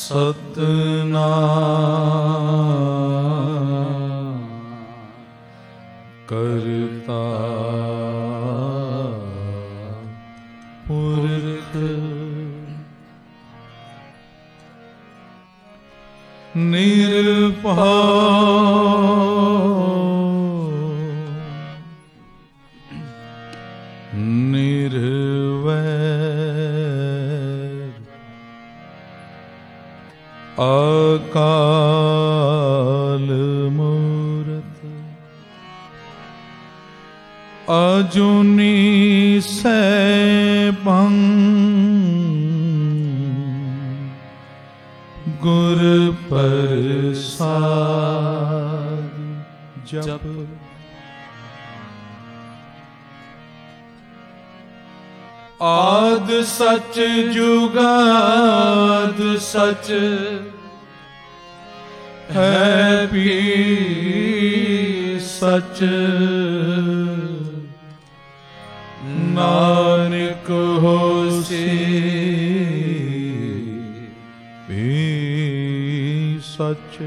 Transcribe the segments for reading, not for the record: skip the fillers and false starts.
सतनाम करता पुरख निर्भय निर्वैर अकाल मूरत अजूनी सैभं गुर प्रसाद जप। आद सच जुगाद सच है भी सच नानक होसी भी सच।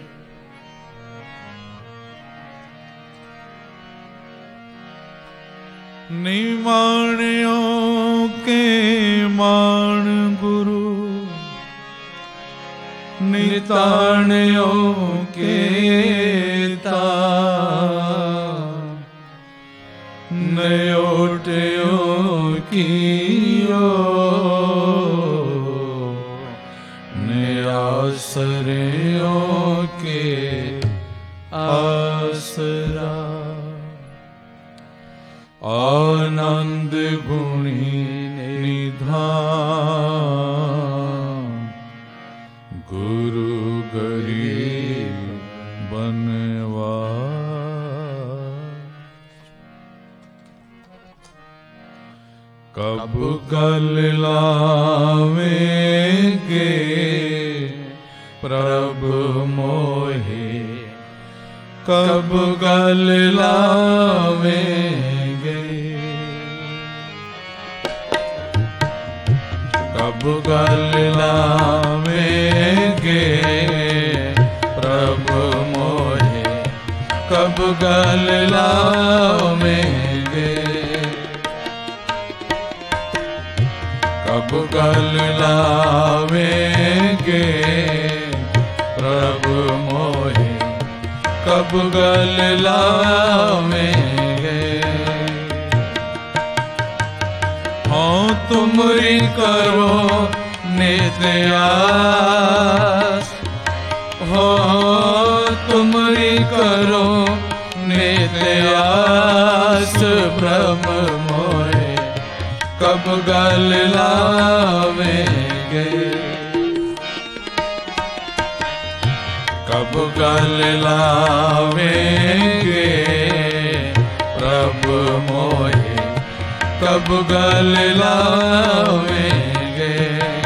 निमाणियों के मान गुरु निताणियों के तान नयोटियों कियो नियासरियों के आसरा। आनंद गुणी निधान गुरु गरीब बनवास। कब गल लावेंगे प्रभु मोहे कब गल लावेंगे कब गल लावेंगे प्रभु मोहे कब गल लावेंगे कब गल लावेंगे प्रभु मोहे कब गल लावेंगे। हाँ तुमरी करो नित्यास हो तुमरी करो नित्यास ब्रह्म मोहे कब गल लावेंगे कब गल लावेंगे प्रभु मोहे कब गल लावेंगे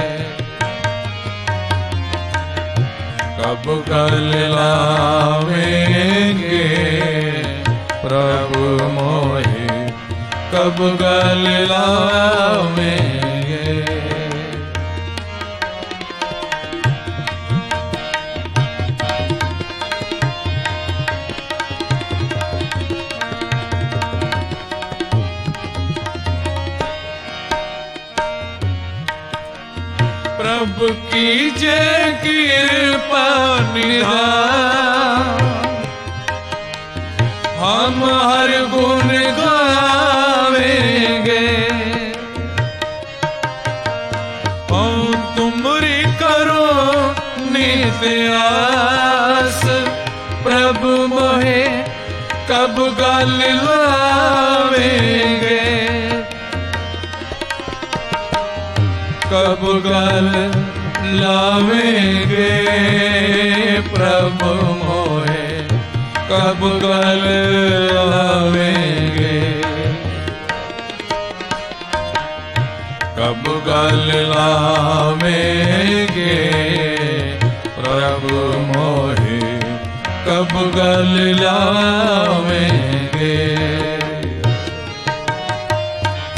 कब गल लावेंगे प्रभु मोहे कब गल लावेंगे। प्रभु की जय कृपा निधान हम हर गुण गावेंगे। हम तुमरी करो नित्यास प्रभु मोहे कब गल लावेंगे कब गल लावेंगे प्रभु मोहे कब गल लावेंगे कब गल लावेंगे प्रभु मोहे कब गल लावेंगे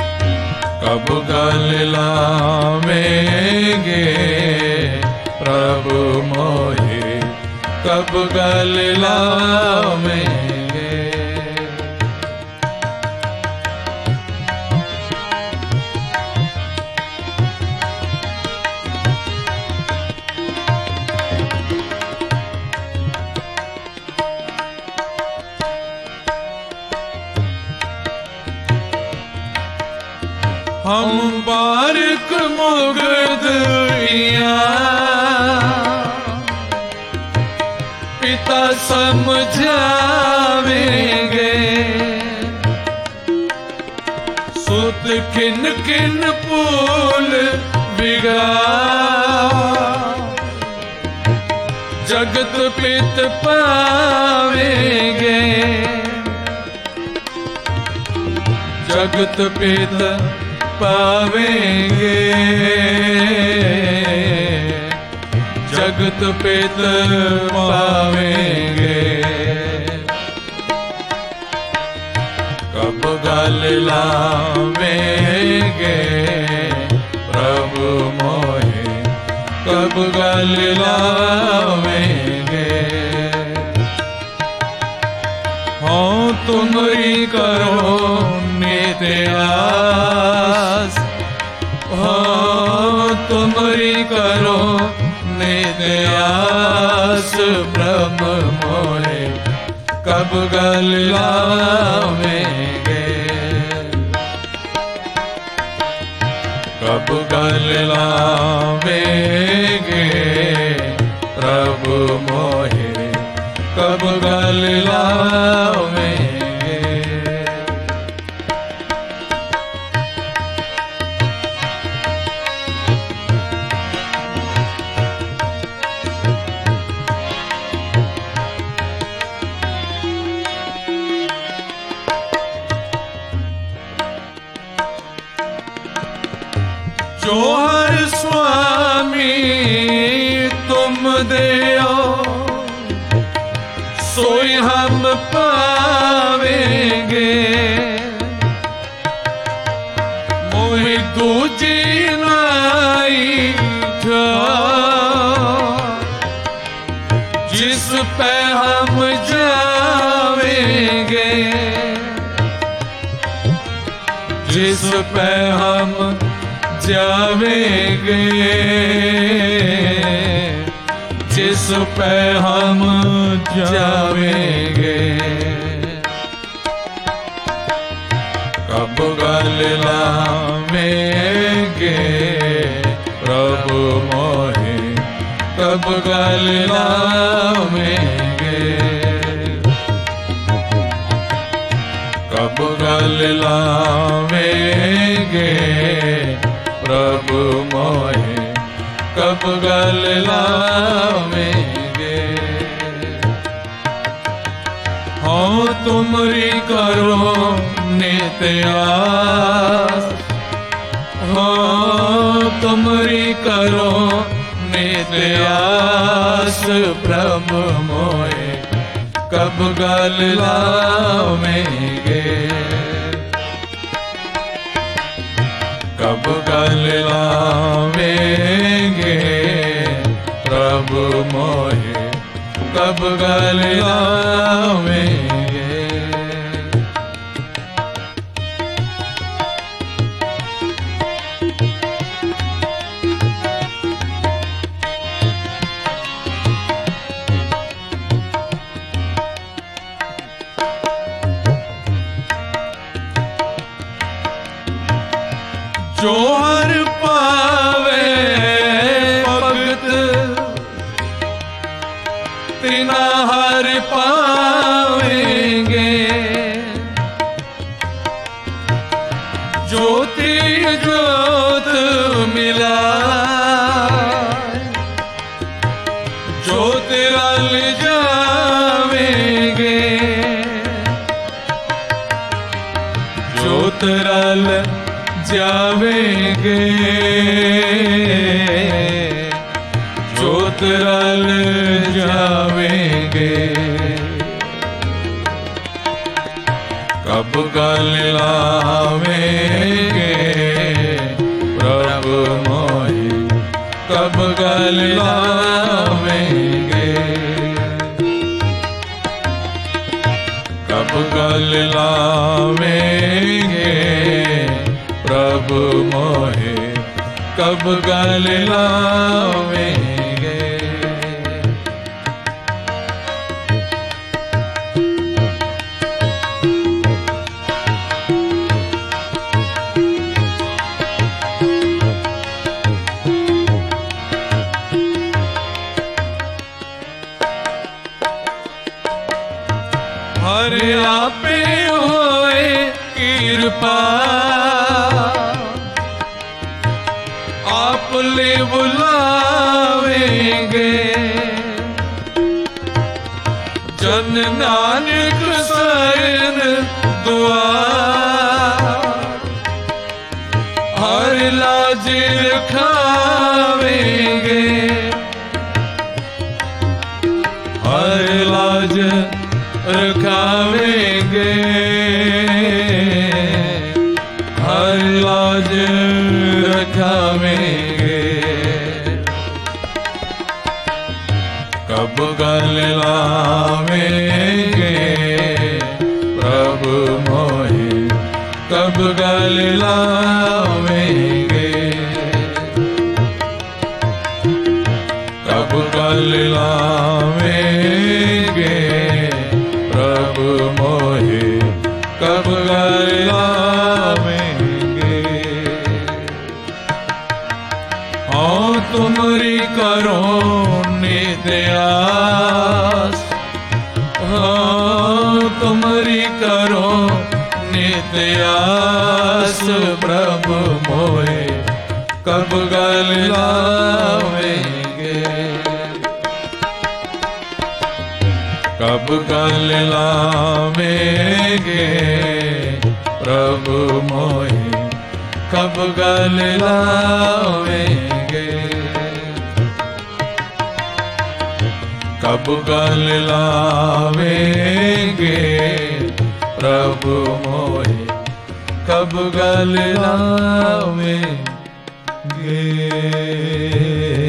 कब गल लावेंगे प्रभु कब गल लावेंगे। हम बारिक मुगदिया पिता समझावेंगे, सुत किन किन फूल बिगा जगत पित पावेंगे, जगत पित पावेंगे, जगत पित पावेंगे। कब गल लावेंगे प्रभु मोहे, कब गल लावेंगे। हाँ तुमरी करो नित्य आस, हाँ तुमरी करो नित्य आस ब्रह्म मोहे, कब गल लावेंगे, कब गल लावेंगे प्रभु मोहे, कब गल लावेंगे। जो हर स्वामी तुम देओ, सोई हम पावेंगे। मोहि दूजी नाई जो जिस पे हम जावेंगे, जिस पे हम जावेंगे, जिस पे हम जावेंगे। कब गल लावेंगे प्रभु मोहे, कब गल लावेंगे, कब गल लावेंगे प्रभु मोहे, कब गल लावेंगे। हाँ तुमरी करो नित्य आस, हाँ तुमरी करो नित्य आस प्रभु मोहे, कब गल लावेंगे, कब गल लावेंगे प्रभु मोहे, कब गल लावेंगे। जो हर पावे भगत तिना हर पावेंगे, ज्योति ज्योत मिला ज्योत रल जावेंगे, ज्योत रल जावेंगे, ज्योत रल जावेंगे। कब गल लावेंगे प्रभु मोहे, कब गल लावेंगे। गल लावेंगे प्रभु मोहे, कब गल लावेंगे। हर आपे होए कृपा, आप ले बुलावेंगे। जन नानक शरण दुआर, हर लाज रखावेंगे। हर लाज रखावेंगे, हर लाज रखावेंगे। कब गल लावेंगे प्रभु मोहे, कब गल लावेंगे। कब गल लावेंगे प्रभु मोहे, कब गल लावेंगे। हाँ तुम्हारी करो नित्य आस, हाँ तुम्हारी करो नित्य आस प्रभु मोहे, कब गल लावेंगे। कब गल लावेंगे प्रभु मोहे, कब गल लावेंगे। कब गल लावेंगे प्रभु मोहे, कब गल लावेंगे।